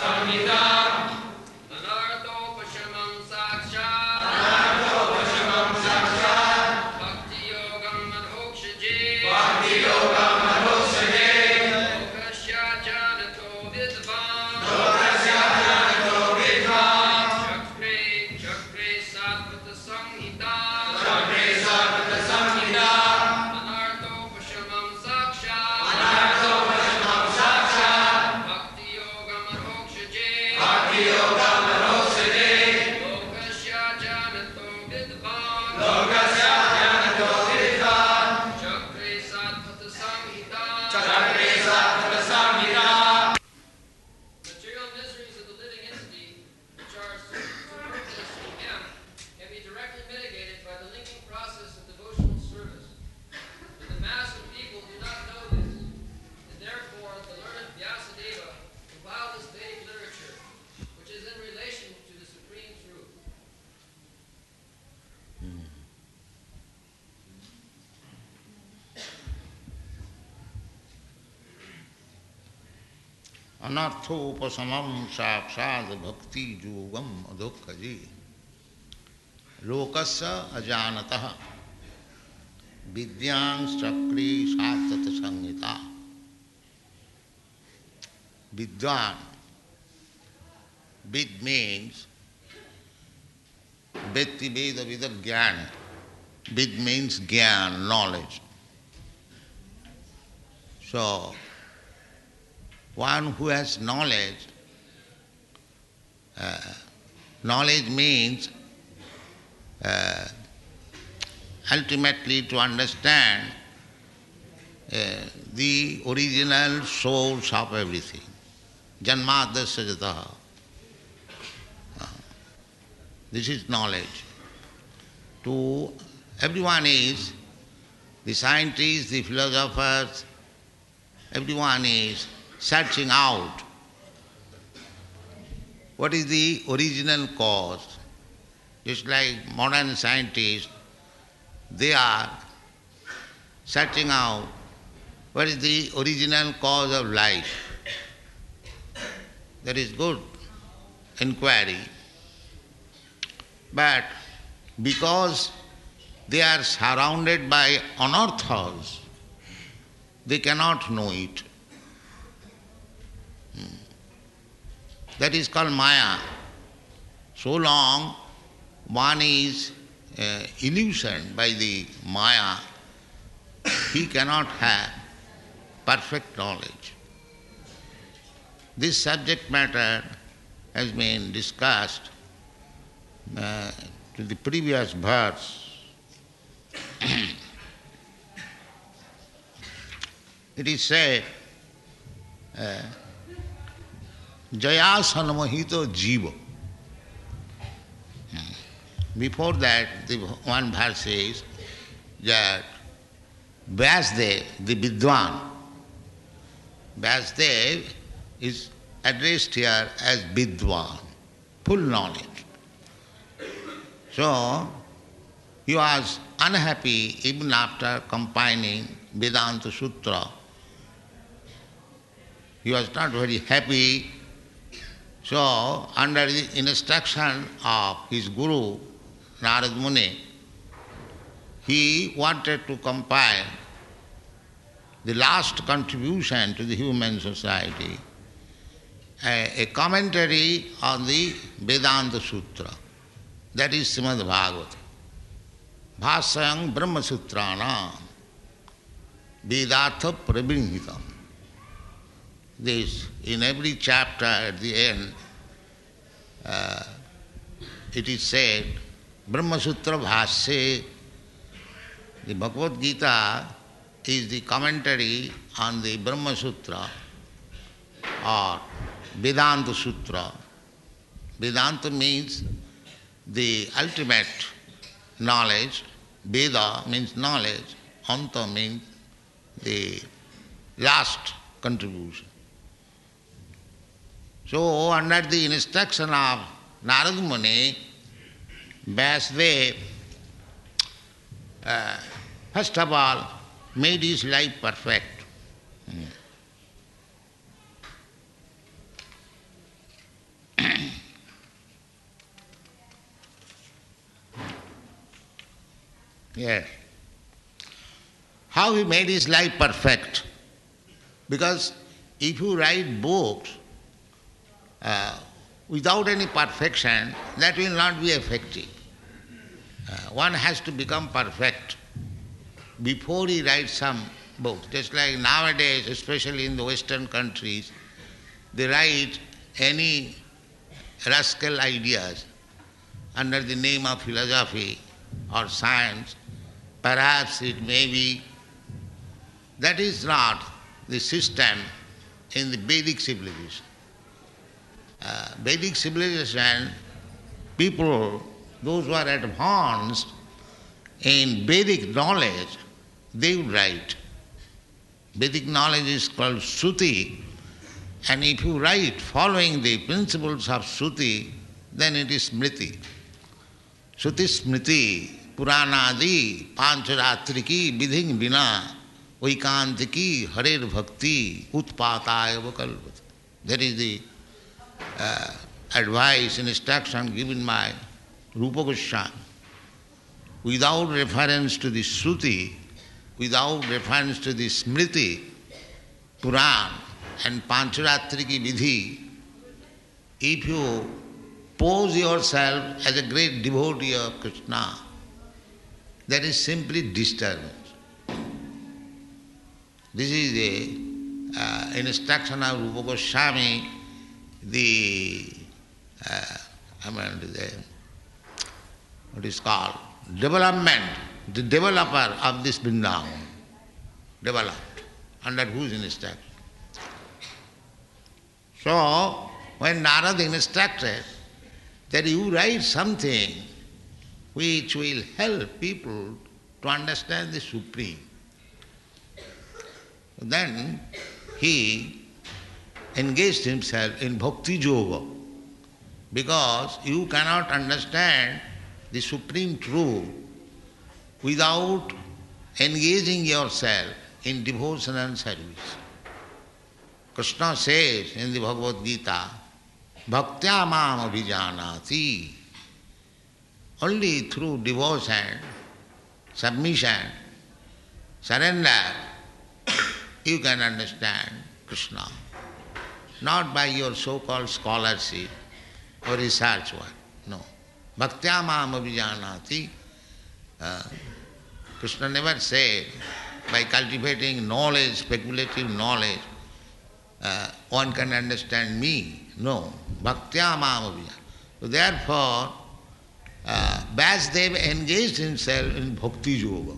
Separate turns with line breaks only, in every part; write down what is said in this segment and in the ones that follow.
Anartopashamam sakshat. Anartopashamam sakshat. Bhakti yogam madhokshaje. Bhakti yogam madhokshaje. Lokasya janato vidvan. Lokasya janato vidvan. Chakre chakre satvata samhita. Chakre satvata samhita. Anartopashamam sakshat. Anartopashamam sakshat. Bhakti yogam madhokshaje. Bhakti yogam madhokshaje. Lokasya janato vidvan. Lokasya janato vidvan. Chakre satvata samhita. Chakre satvata samhita. Material miseries of the living entity, which are superfluous to him, can be directly mitigated by the linking process of devotional service. But the mass of people do not know this, and therefore the learned Vyasadeva compiled this Vedic literature, which is in relation to the supreme truth.
Anarthopasamam saksad bhakti yogam adhokkaji lokasya ajanatah vidyang chakri sattata samhita. Vidwan, vid means Vetti Veda Vida Jnana. Vid means Jnana, knowledge. So, one who has knowledge, knowledge means ultimately to understand the original source of everything. Janmadasya jataha. This is knowledge. To everyone is, the scientists, the philosophers, everyone is searching out what is the original cause. Just like modern scientists, they are searching out what is the original cause of life. That is good inquiry. But because they are surrounded by anarthas, they cannot know it. That is called Maya. So long one is illusioned by the Maya, he cannot have perfect knowledge. This subject matter has been discussed to the previous verse. It is said, Jaya Sanmohito Jiva. Before that, the one verse says that Vyasdev, the Vidwan, Vyasdev is addressed here as Vidwan, full knowledge. So, he was unhappy even after compiling Vedanta Sutra. He was not very happy. So, under the instruction of his guru, Narad Muni, he wanted to compile the last contribution to the human society, a commentary on the Vedanta Sutra. That is Srimad Bhagavata. Bhāsayam Brahma Sutrānam Vedartha Prabhinhitam. This, in every chapter at the end, it is said, Brahma Sutra Bhāsya. The Bhagavad Gita is the commentary on the Brahma Sutra or Vedanta Sutra. Vedanta means the ultimate knowledge. Veda means knowledge. Anta means the last contribution. So, under the instruction of Narad Muni, Vyasdev, first of all, made his life perfect. Yes. How he made his life perfect. Because if you write books without any perfection, that will not be effective. One has to become perfect before he writes some books. Just like nowadays, especially in the Western countries, they write any rascal ideas under the name of philosophy or science. Perhaps it may be. That is not the system in the Vedic civilization. Vedic civilization, people, those who are advanced in Vedic knowledge, they would write. Vedic knowledge is called Shruti, and if you write following the principles of Shruti, then it is Smriti. Shruti Smriti, Puranadi, Pancharatriki, Vidhing Vina, Vaikantiki, Harer Bhakti, Utpataya Vakalpati. That is the advice and instruction given by Rupa Goswami. Without reference to the Shruti, without reference to the Smriti, Puran and Pancharatriki Vidhi, if you pose yourself as a great devotee of Krishna, that is simply disturbance. This is the instruction of Rupa Goswami, what is called development, the developer of this Vrindavan, developed, under whose instruction. So, when Narada instructed that you write something which will help people to understand the Supreme, then he engaged himself in Bhakti Yoga, because you cannot understand the Supreme Truth without engaging yourself in devotional service. Krishna says in the Bhagavad Gita, Bhaktya mam abhijanati. Only through devotion, submission, surrender, you can understand Krishna. Not by your so-called scholarship or research work. No. Bhaktya mam abhijanati. Krishna never said, by cultivating knowledge, speculative knowledge, one can understand me. No. Bhaktya mam abhijanati. So therefore, Vasudev engaged himself in Bhakti Yoga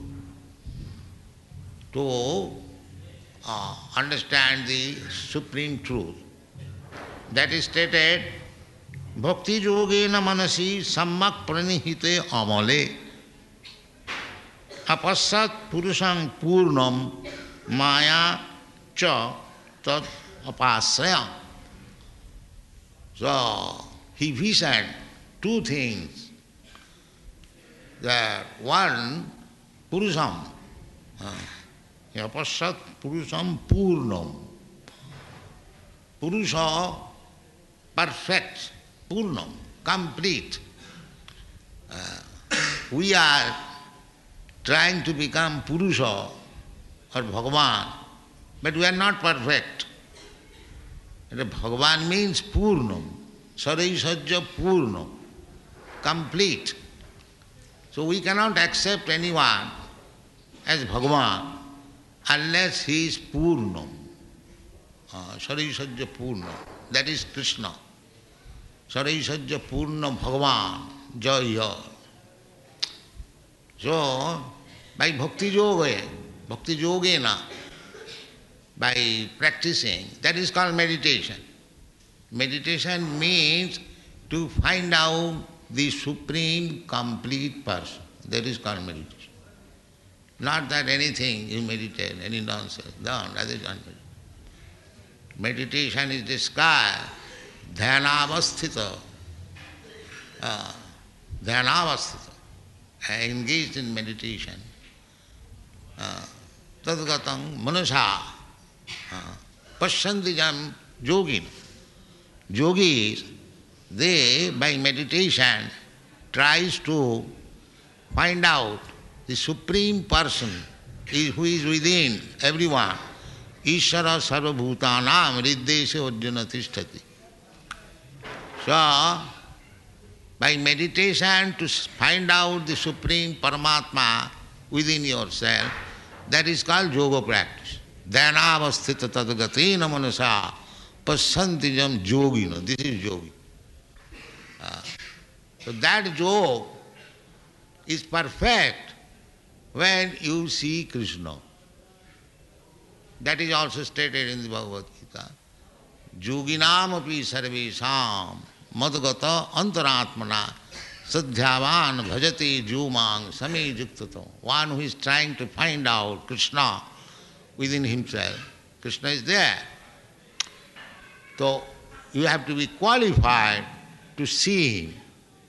to understand the Supreme Truth. That is stated, Bhakti Yogena Manasi Sammak Pranihite Amale Apasat Purusham Purnam Maya Cha Tat Apasraya. So, he visioned two things. That one, Purusham, Apasat Purusham Purnam. Purusha, perfect, Purnam, complete. We are trying to become Purusha or Bhagavan, but we are not perfect. Bhagavan means Purnam, Saraisajya Purnam, complete. So we cannot accept anyone as Bhagavan unless he is Purnam. Saraisajya Purnam, that is Krishna. Saraisajya Purnam Bhagavan, Jaya. So, by Bhakti Yogena, by practicing, that is called meditation. Meditation means to find out the Supreme Complete Person. That is called meditation. Not that anything you meditate, any nonsense. No, that is not meditation. Meditation is described, dhyanavasthita. Dhyanavasthita. Engaged in meditation. Tadgatang manasa. Pashyantijam yogin. Yogis, they by meditation tries to find out the Supreme Person who is within everyone, Ishara Sarvabhutanam Riddeshe Arjuna Tishtati. So, by meditation to find out the Supreme Paramatma within yourself, that is called yoga practice. Dhanavasthita tadagatina manasa pasantijam yogina. This is yogi. So that yoga is perfect when you see Krishna. That is also stated in the Bhagavad Gita. Yoginam api sarvesham madgata antaratmana sadhyavan bhajati jumang same juktato. One who is trying to find out Krishna within himself. Krishna is there. So you have to be qualified to see him.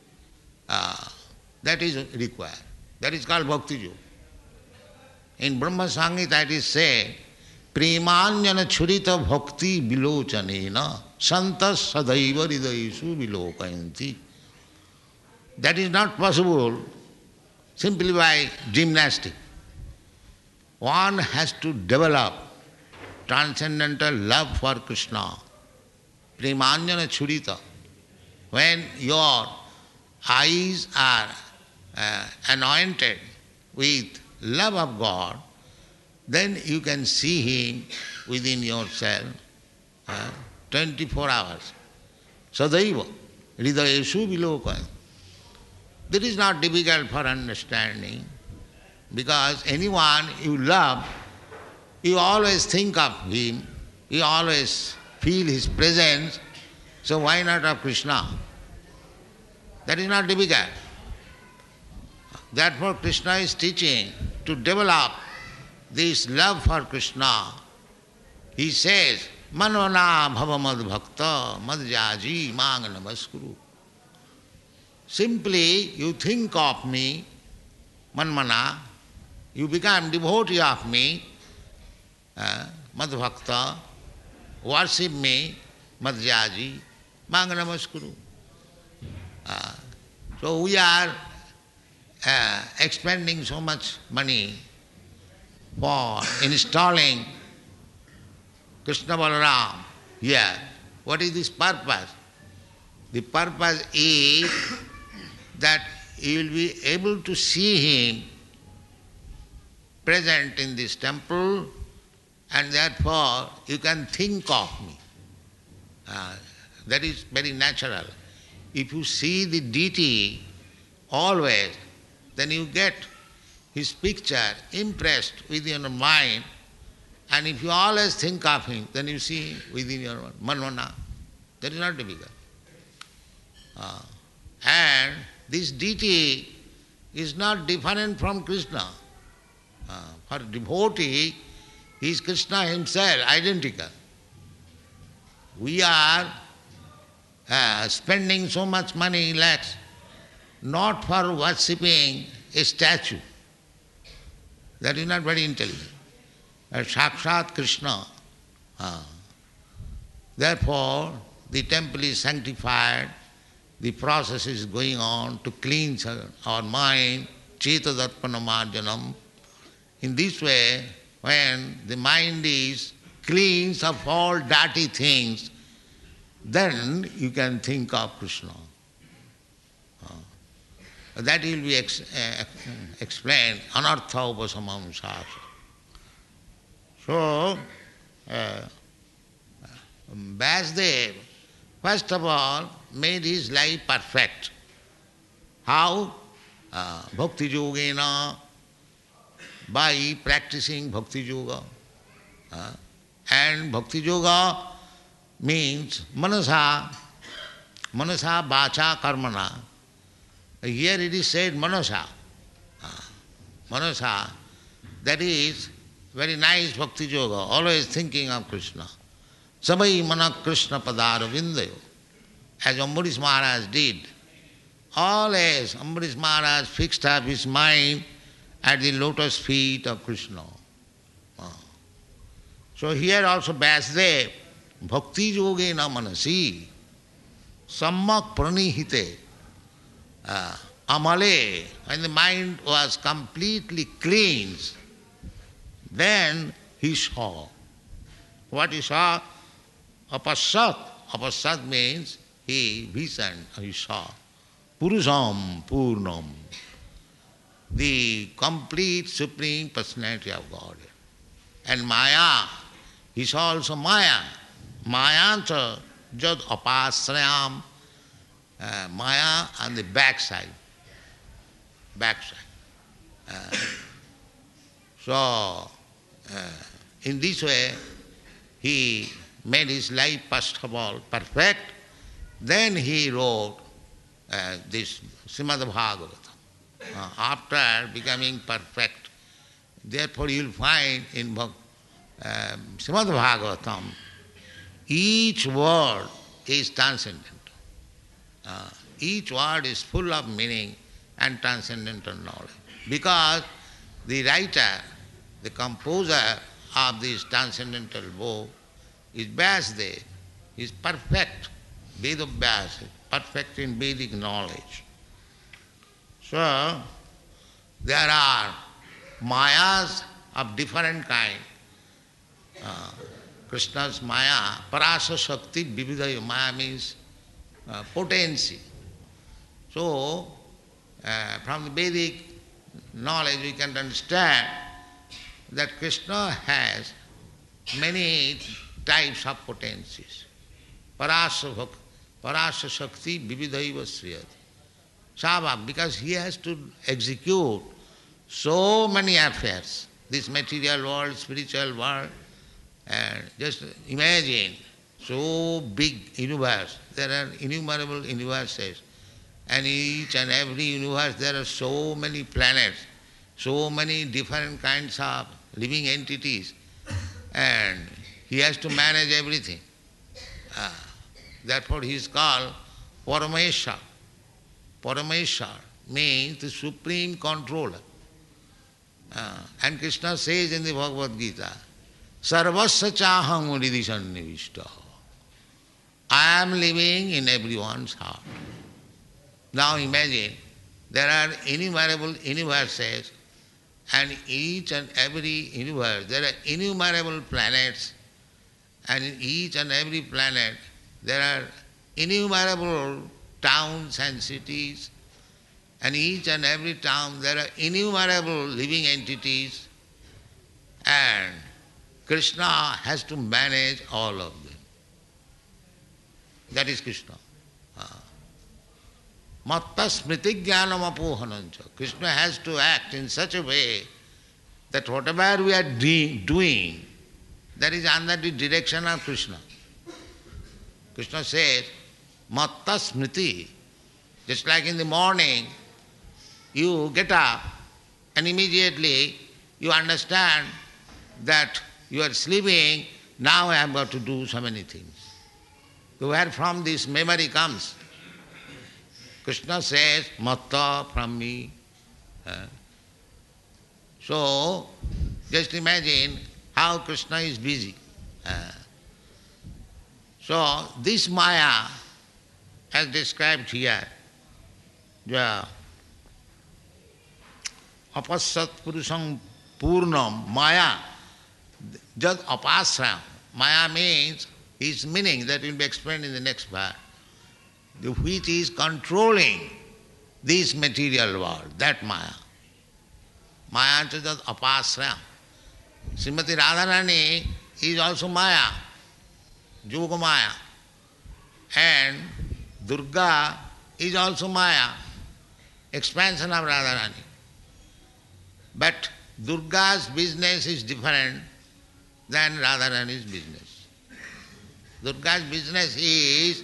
That is required. That is called Bhakti Yoga. In Brahma Samhita it is said, Premanjana churita bhakti vilochanena santas sadaiva hridayesu vilokayanti. That is not possible simply by gymnastics. One has to develop transcendental love for Krishna. Premanjana churita. When your eyes are anointed with love of God, then you can see Him within yourself 24 hours. Sadaiva, hridayesu vilokaya. That is not difficult for understanding, because anyone you love, you always think of him, you always feel his presence, so why not of Krishna? That is not difficult. Therefore Krishna is teaching to develop this love for Krishna. He says, Manvana bhava mad bhakta madhyaji mang namaskuru. Simply you think of me, manmana, you become devotee of me, mad bhakta, worship me, madhyaji mang namaskuru. So we are expending so much money for installing Krishna Balaram here. What is this purpose? The purpose is that you will be able to see him present in this temple, and therefore you can think of me. That is very natural. If you see the deity always, then you get his picture impressed within your mind, and if you always think of him, then you see him within your manvana. That is not difficult. And this deity is not different from Krishna. For devotee, he is Krishna himself, identical. We are spending so much money, lakhs, not for worshipping a statue. That is not very intelligent. Sakshat Krishna. Therefore, the temple is sanctified, the process is going on to cleanse our mind, Cheta Darpana Marjanam. In this way, when the mind is cleansed of all dirty things, then you can think of Krishna. That will be explained, anartha upasamam sāsa. So, Vasudev, first of all, made his life perfect. How? Bhakti yogena, by practicing bhakti yoga. And bhakti yoga means manasa vacha karmana. Here it is said manasa. Manasa, that is very nice bhakti yoga, always thinking of Krishna. Sabai mana Krishna padara vindayo, as Ambarish Maharaj did. Always Ambarish Maharaj fixed up his mind at the lotus feet of Krishna. So here also Vasudev, bhakti yogena manasi, sammak pranihite, amale, when the mind was completely cleansed, then he saw. What he saw? Apassat. Apassat means he visioned, he saw. Purusham Purnam, the complete Supreme Personality of God. And Maya, he saw also Maya. Mayanta jad apasrayam, Maya on the backside. Backside. In this way, he made his life first of all perfect. Then he wrote this Srimad Bhagavatam. After becoming perfect, therefore you will find in Srimad Bhagavatam, each word is transcendental. Each word is full of meaning and transcendental knowledge. Because the writer, the composer of this transcendental book is Vyasadeva. He is perfect, Vedabhyasa, perfect in Vedic knowledge. So, there are mayas of different kind. Krishna's maya, parasa shakti vividaya. Maya means potency. So, from the Vedic knowledge we can understand that Krishna has many types of potencies. Parasa shakti vividaiva sriyati. Sabha, because he has to execute so many affairs, this material world, spiritual world, and just imagine, so big universe, there are innumerable universes, and each and every universe there are so many planets, so many different kinds of living entities, and he has to manage everything. Therefore he is called Parameshwar. Parameshwar means the supreme controller. And Krishna says in the Bhagavad Gita, Sarvasya chaham uridisannivishta. I am living in everyone's heart. Now imagine, there are innumerable universes, and each and every universe, there are innumerable planets, and in each and every planet there are innumerable towns and cities, and each and every town there are innumerable living entities, and Krishna has to manage all of them. That is Krishna. Matta smriti jnanam apohanancha. Krishna has to act in such a way that whatever we are doing, that is under the direction of Krishna. Krishna says, Matta smriti. Just like in the morning, you get up and immediately you understand that you are sleeping, now I have got to do so many things. Where from this memory comes? Krishna says, Matta from me. So, just imagine how Krishna is busy. So, this Maya, as described here, the Apassat Purusham Purnam, Maya, just apasra. Maya means his meaning, that will be explained in the next part, which is controlling this material world, that Maya. Maya is just apasra. Srimati Radharani is also Maya, Yoga Maya. And Durga is also Maya, expansion of Radharani. But Durga's business is different than Radharani's business. Durga's business is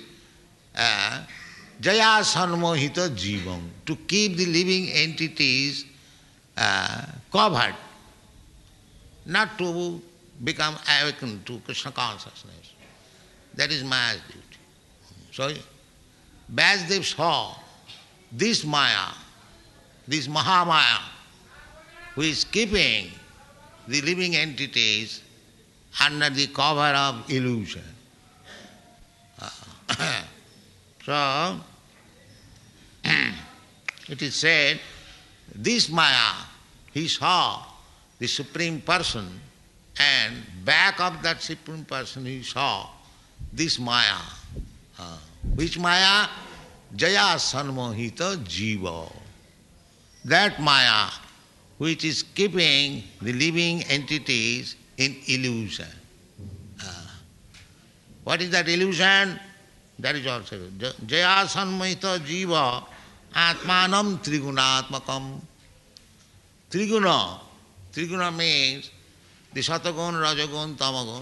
Jaya Sanmohita Jivam, to keep the living entities covered, not to become awakened to Krishna consciousness. That is Maya's duty. So, Vyasadeva saw this Maya, this Mahamaya, who is keeping the living entities under the cover of illusion. So, it is said, this Maya, he saw the Supreme Person, and back of that Supreme Person he saw this Maya. Which Maya? Jaya Sanmohita Jiva. That Maya which is keeping the living entities in illusion. What is that illusion? That is also Jaya Sanmohita Jiva Atmanam Trigunatmakam. Triguna. Triguna means the Satagun, Rajagun, Tamagun.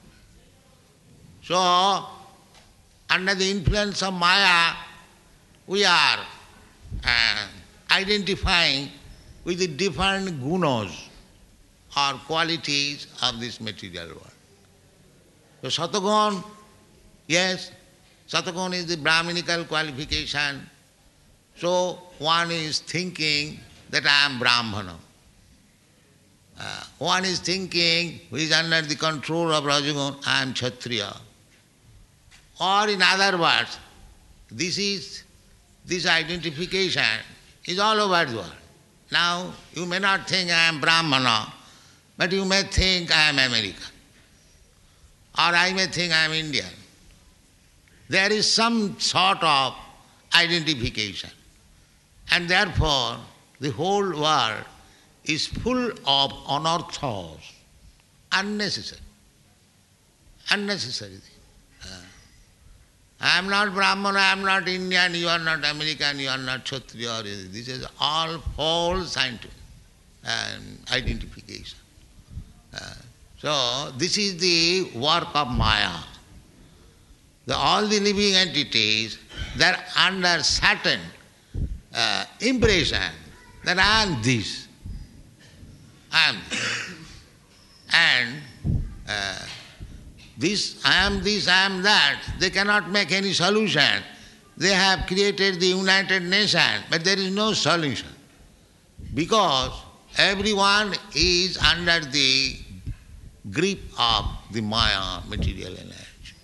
So, under the influence of Maya, we are identifying with the different gunas or qualities of this material world. So Satagun, yes, Satagun is the Brahminical qualification. So one is thinking that I am Brahmana. One is thinking, who is under the control of Rajagun, I am Kshatriya. Or in other words, this identification is all over the world. Now, you may not think I am Brahmana, but you may think I am American. Or I may think I am Indian. There is some sort of identification. And therefore, the whole world is full of anarthas, unnecessary. Unnecessary. I am not Brahmana, I am not Indian, you are not American, you are not Kshatriya. This is all false scientific identification. So this is the work of Maya. All the living entities, they are under certain impression that I am this. I am this. And this, I am this, I am that. They cannot make any solution. They have created the United Nations, but there is no solution. Because everyone is under the grip of the Maya, material energy.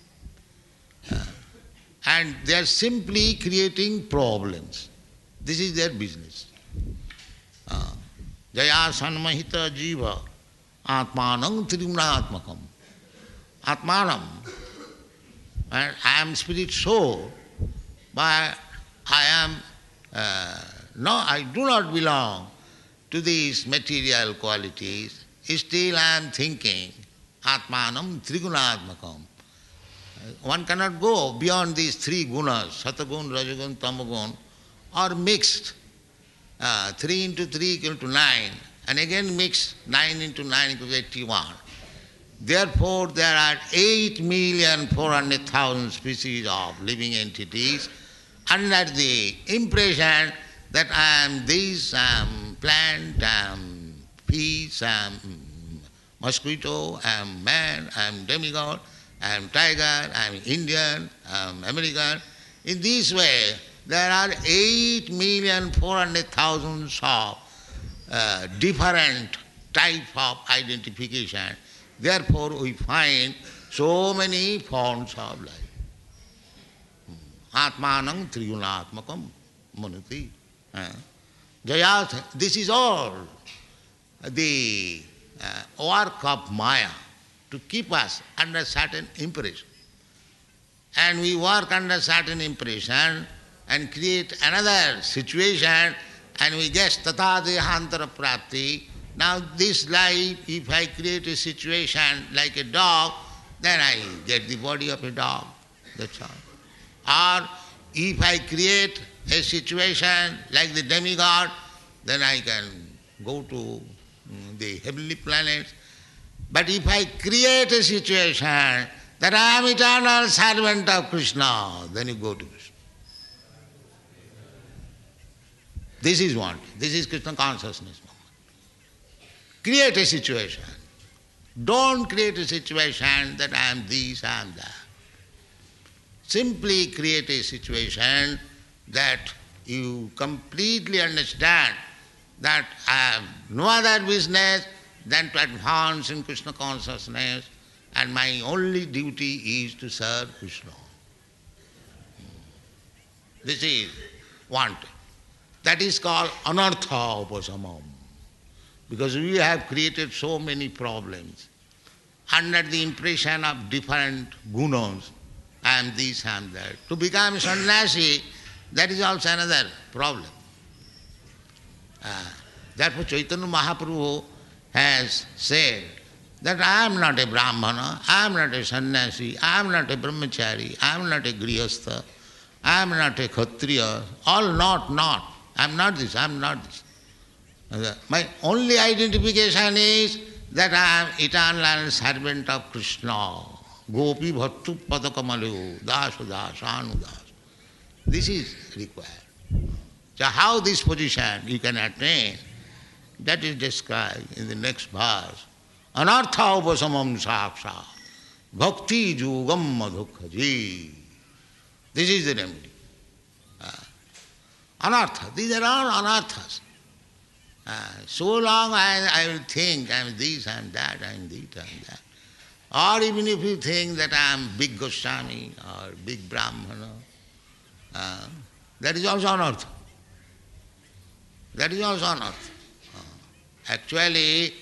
And they are simply creating problems. This is their business. Jaya Sanmahita Jiva Atmanam Trigunatmakam. Atmanam, and I am spirit soul, but I do not belong to these material qualities. Still I am thinking, Atmanam Trigunatmakam. One cannot go beyond these three gunas, Satagun, Rajagun, Tamagun, or mixed. 3 into 3 equal to 9, and again mixed 9 into 9 equals 81. Therefore, there are 8,400,000 species of living entities under the impression that I am this, I am plant, I am fish, I am mosquito, I am man, I am demigod, I am tiger, I am Indian, I am American. In this way, there are 8,400,000 of different type of identification. Therefore, we find so many forms of life. Atmanam Trigunatmakam Manati. Jayat, this is all the work of Maya to keep us under certain impression. And we work under certain impression and create another situation, and we guess tata dehantara prapti. Now this life, if I create a situation like a dog, then I get the body of a dog, that's all. Or if I create a situation like the demigod, then I can go to the heavenly planets. But if I create a situation that I am eternal servant of Krishna, then you go to Krishna. This is what, this is Krishna consciousness. Create a situation. Don't create a situation that I am this, I am that. Simply create a situation that you completely understand that I have no other business than to advance in Krishna consciousness, and my only duty is to serve Krishna. This is wanted. That is called anartha upasamam. Because we have created so many problems under the impression of different gunas. I am this, I am that. To become sannyasi, that is also another problem. Therefore Chaitanya Mahaprabhu has said that I am not a brahmana, I am not a sannyasi, I am not a brahmachari, I am not a grihastha, I am not a kshatriya, all not. I am not this, I am not this. My only identification is that I am eternal servant of Krishna. Gopi bhattu padakamalu, dasu dasanu das. This is required. So how this position you can attain, that is described in the next verse. Anartha upasamam saksha, bhakti yogam madhukhaji. This is the remedy. Anartha, these are all anarthas. So long I will think I am this, I am that, I am this, I am that. Or even if you think that I am big Goswami or big Brahmana, that is also anartha. That is also anartha. Actually,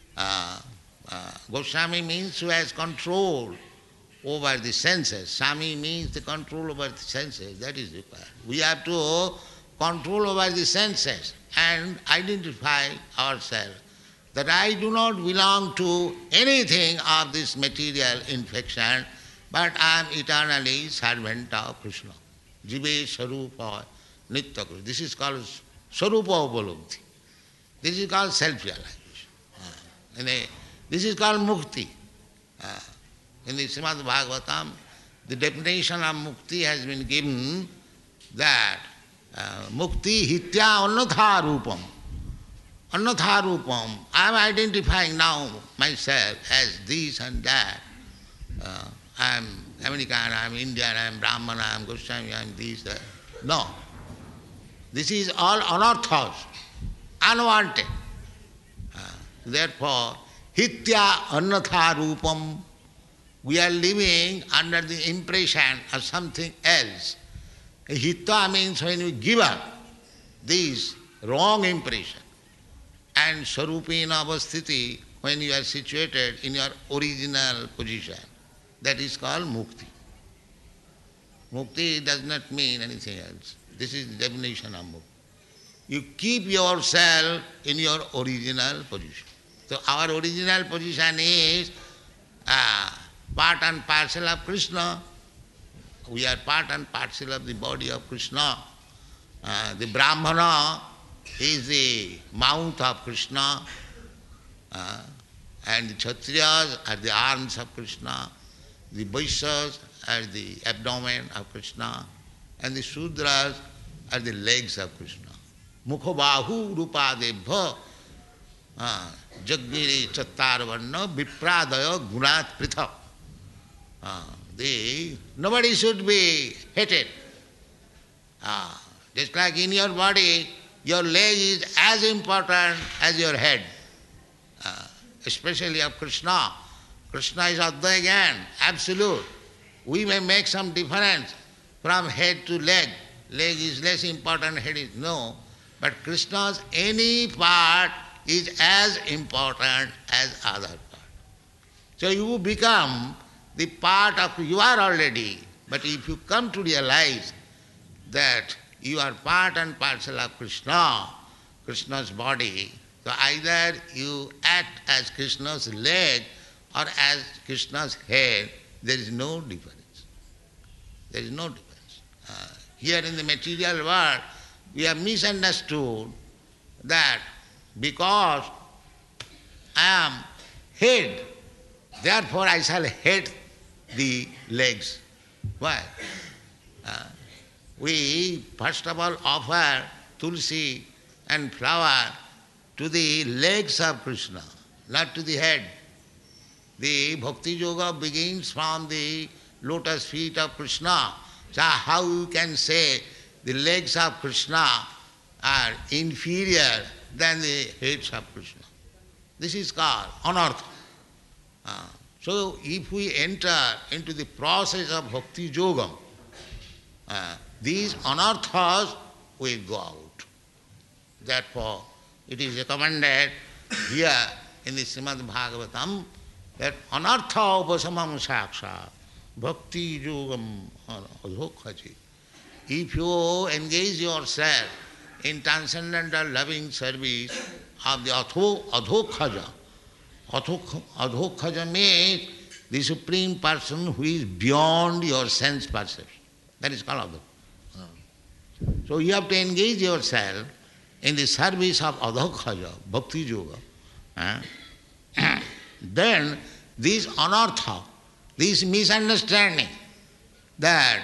Goswami means who has control over the senses. Swami means the control over the senses. That is required. We have to control over the senses and identify ourselves that I do not belong to anything of this material infection, but I am eternally servant of Krishna. Jive Sarupa Nitya Krishna. This is called Sarupa Upalabdhi. This is called self-realization. This is called Mukti. In the Srimad Bhagavatam, the definition of Mukti has been given that Mukti hitya annatha rupam. Annatha rupam. I am identifying now myself as this and that. I am American, I am Indian, I am Brahmana, I am Goswami, I am this, that. No. This is all anarthas, unwanted. Therefore, hitya annatha rupam. We are living under the impression of something else. Hitta means when you give up this wrong impression. And sarupena avasthiti, when you are situated in your original position. That is called mukti. Mukti does not mean anything else. This is the definition of mukti. You keep yourself in your original position. So our original position is part and parcel of Krishna. We are part and parcel of the body of Krishna. The Brahmana is the mouth of Krishna, and the Kshatriyas are the arms of Krishna, the Vaishyas are the abdomen of Krishna, and the Shudras are the legs of Krishna. Mukha bahu rupadebha jagniri chattarvarna vipradaya gunat prithak. Nobody should be hated. Just like in your body, your leg is as important as your head, especially of Krishna. Krishna is Advaya Gyan, absolute. We may make some difference from head to leg. Leg is less important, head is no. But Krishna's any part is as important as other part. So you become the part of, you are already, but if you come to realize that you are part and parcel of Krishna, Krishna's body, so either you act as Krishna's leg or as Krishna's head, there is no difference. There is no difference. Here in the material world, we have misunderstood that because I am head, therefore I shall hate the legs. Why? We first of all offer tulsi and flower to the legs of Krishna, not to the head. The bhakti yoga begins from the lotus feet of Krishna. So how you can say the legs of Krishna are inferior than the heads of Krishna? This is called anartha. So if we enter into the process of bhakti yoga, these anarthas will go out. Therefore, it is recommended here in the Srimad Bhagavatam that anartha upasamam saksha bhakti yogam adhokhaji. If you engage yourself in transcendental loving service of the adhokhaja, adhokhaja means the Supreme Person who is beyond your sense perception. That is called adhokhaja. So you have to engage yourself in the service of adhokhaja, bhakti yoga. Then this anartha, this misunderstanding that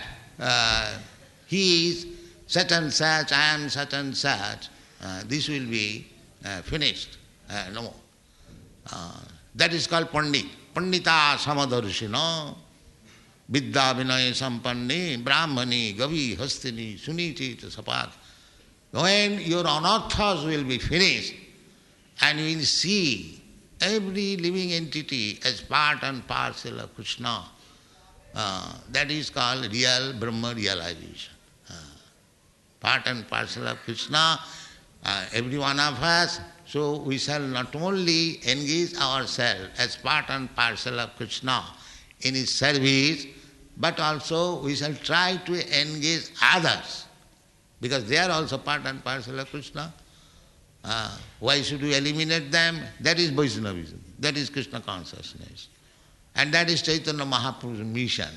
he is such and such, I am such and such, this will be finished. No more. That is called pandit. Pandita samadarshina vidya vinaya sampanni brahmani gavi hastini suniti sapat. When your anarthas will be finished and you will see every living entity as part and parcel of Krishna, that is called real Brahma realization. Part and parcel of Krishna, every one of us, so we shall not only engage ourselves as part and parcel of Krishna in his service, but also we shall try to engage others, because they are also part and parcel of Krishna. Why should we eliminate them? That is Vaishnavism, that is Krishna consciousness. And that is Chaitanya Mahaprabhu's mission.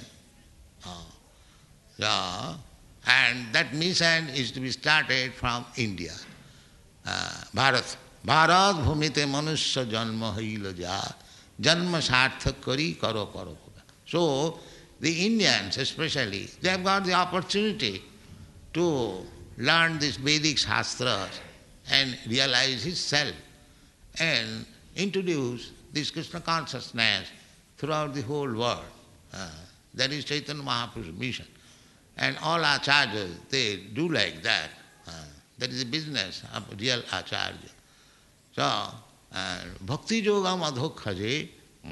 And that mission is to be started from India. Bharat. Bharat bhumite manusya janma haila jat. Janma sarthak kari karo karo. So, the Indians especially, they have got the opportunity to learn these Vedic Shastras and realize his self and introduce this Krishna consciousness throughout the whole world. That is Chaitanya Mahaprabhu's mission. And all acharyas, they do like that. That is the business of real acharya. So, bhakti yogam adhokhaje.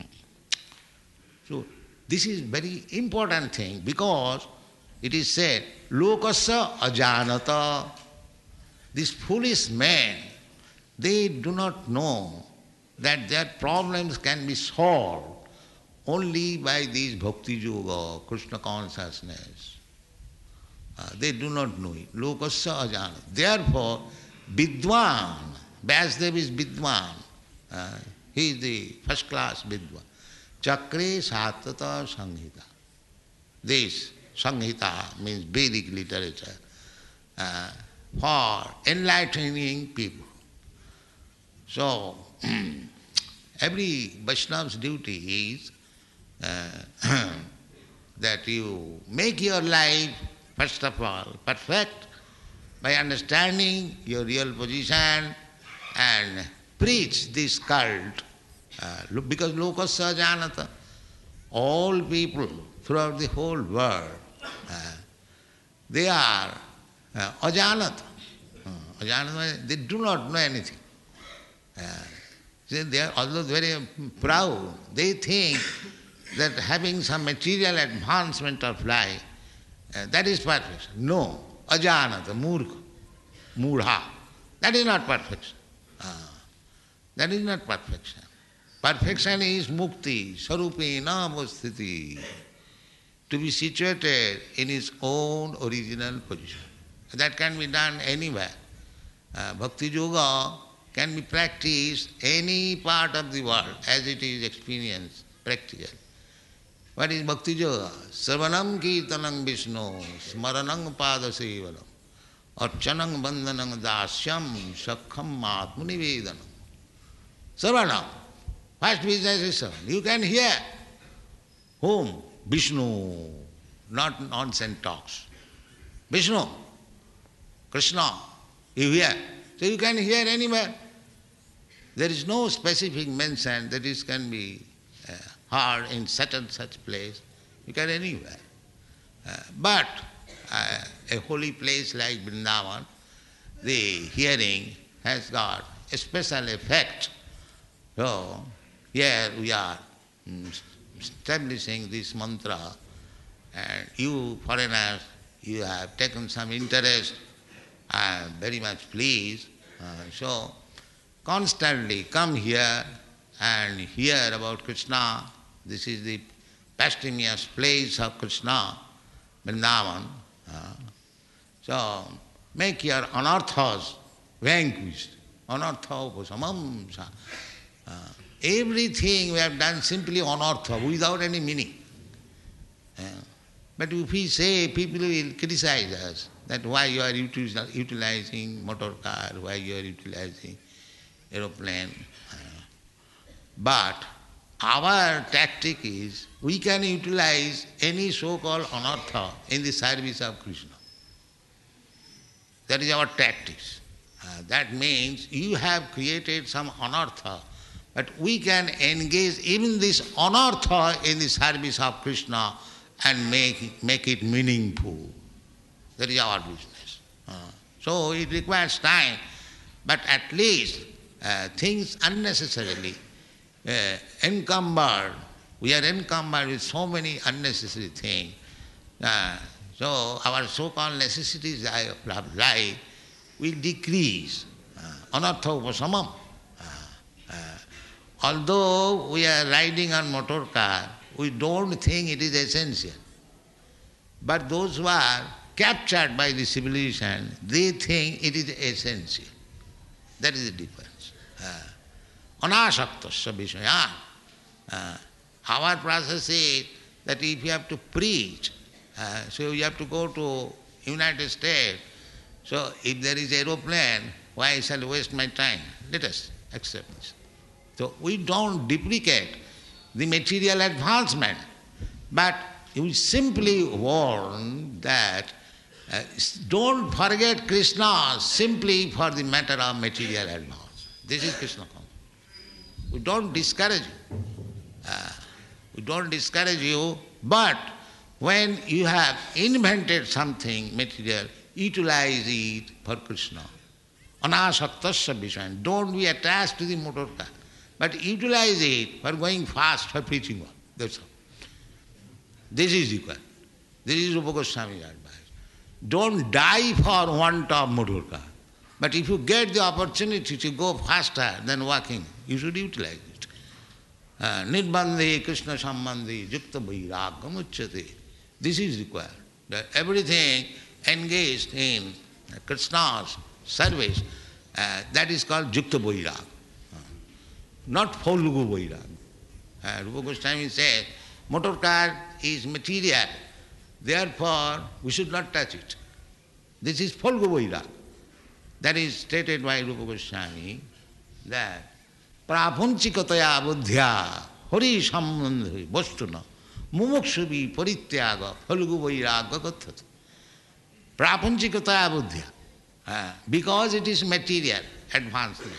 So, this is very important thing because it is said, lokasya ajanata. These foolish men, they do not know that their problems can be solved only by this bhakti yoga, Krishna consciousness. They do not know it. Lokasya ajana. Therefore, Vidwan, Vyasdev is Vidwan. He is the first class Vidwan. Chakre Satata Sanghita. This Sanghita means Vedic literature for enlightening people. So, every Vaishnava's duty is that you make your life, first of all, perfect by understanding your real position and preach this cult. Because lokasya janata, all people throughout the whole world, they are ajanata. Ajanata, they do not know anything. They are although very proud, they think that having some material advancement of life, that is perfection. No, ajanata, murkha, mudha. That is not perfection. That is not perfection. Perfection is mukti, sarupena avasthiti, to be situated in his own original position. That can be done anywhere. Bhakti yoga can be practiced any part of the world as it is experienced practically. What is bhakti yoga? Sarvanam kirtanam Vishnu, smaranam padasevanam, archanam bandhanam dasyam, sakham atmunivedanam. Sarvanam. First business is servant. You can hear. Whom? Vishnu. Not nonsense talks. Vishnu. Krishna. You hear. So you can hear anywhere. There is no specific mention that it can be heard in such and such place. You can anywhere. But a holy place like Vrindavan, the hearing has got a special effect. So, here we are establishing this mantra, and you foreigners, you have taken some interest. I am very much pleased So constantly come here and hear about Krishna. This is the pastimeous place of Krishna, Vrindavan. So make your anarthas vanquished. Anartha upasamam sa. Everything we have done simply anartha, without any meaning. But if we say, people will criticize us, that why you are utilizing motor car, why you are utilizing aeroplane. But our tactic is, we can utilize any so-called anartha in the service of Krishna. That is our tactics. That means you have created some anartha, but we can engage even this anartha in the service of Krishna and make it meaningful. That is our business. So it requires time, but at least things unnecessarily encumbered. We are encumbered with so many unnecessary things. So our so-called necessities of life will decrease. Anartha upasamam. Although we are riding on motor car, we don't think it is essential. But those who are captured by the civilization, they think it is essential. That is the difference. Anasaktasya vishaya. Our process is that if you have to preach, so you have to go to United States. So if there is aeroplane, why shall I waste my time? Let us accept this. So we don't deprecate the material advancement, but we simply warn that don't forget Krishna simply for the matter of material advance. This is Krishna consciousness. We don't discourage you. But when you have invented something material, utilize it for Krishna. Anasaktasya vishaya. Don't be attached to the motor car, but utilize it for going fast, for preaching one. That's all. This is required. This is Rupa Goswami's advice. Don't die for want of motor car. But if you get the opportunity to go faster than walking, you should utilize it. Nirbandhe Krishna sambandhe yukta vairagam uchyate. This is required. That everything engaged in Krishna's service, that is called yukta vairagam. Not Phalgu vairagam. Rupa Goswami says, motor car is material, therefore we should not touch it. This is Phalgu vairagam. That is stated by Rupa Goswami, that prapunchikataya buddhya hari sambandhi vastuna mumuksuvi parityaga phalgu vairagya gathata. Prapunchikataya buddhya. Because it is material, advancement.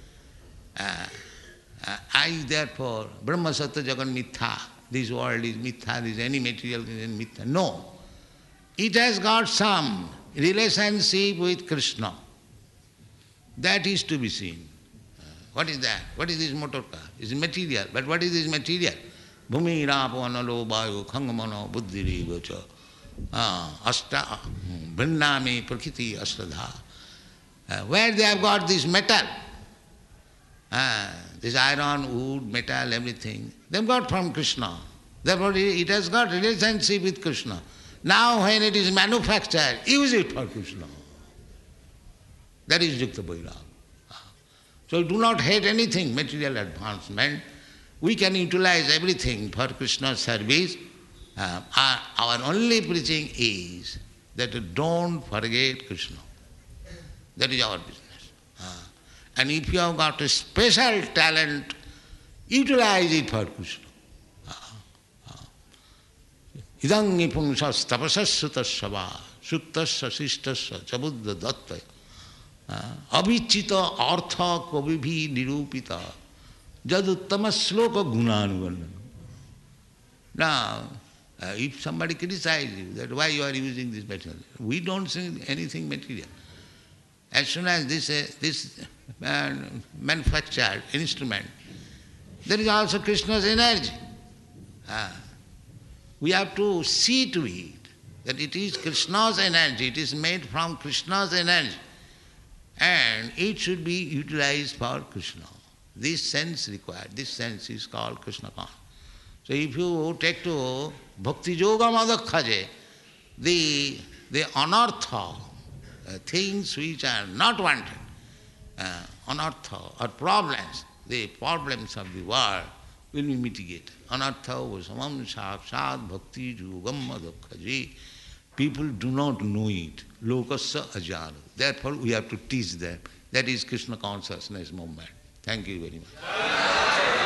I therefore, Brahma Satya Jagan Mithya, this world is mithya, this any material is mithya. No. It has got some relationship with Krishna. That is to be seen. What is that? What is this motor car? It's material. But what is this material? Bhumi rapo analo vayu khangamano buddhiri vacha asta brindami prakriti astadha. Where they have got this metal, this iron, wood, metal, everything, they have got from Krishna. Therefore it has got relationship with Krishna. Now when it is manufactured, use it for Krishna. That is yukta vairagya. So do not hate anything, material advancement. We can utilize everything for Krishna's service. Our only preaching is that don't forget Krishna. That is our business. And if you have got a special talent, utilize it for Krishna. Idang nipumsas tapasas sutasava suktasya sishtasya chabuddha dattaya avichita artha kavibhi nirupita jaduttama sloka gunanuvarnana. Now, if somebody criticizes you that why you are using this material, we don't say anything material. As soon as this manufactured instrument, there is also Krishna's energy. We have to see to it that it is Krishna's energy, it is made from Krishna's energy. and it should be utilized for Krishna. This sense required. This sense is called Krishna consciousness. So if you take to Bhakti Yoga Madakhaje, the anartha, things which are not wanted, anartha or problems, the problems of the world will be mitigated. Anartha vasamam sakshat bhakti yogam madakhaje. People do not know it. Lokasya ajana. Therefore we have to teach them. That is Krishna consciousness movement. Thank you very much.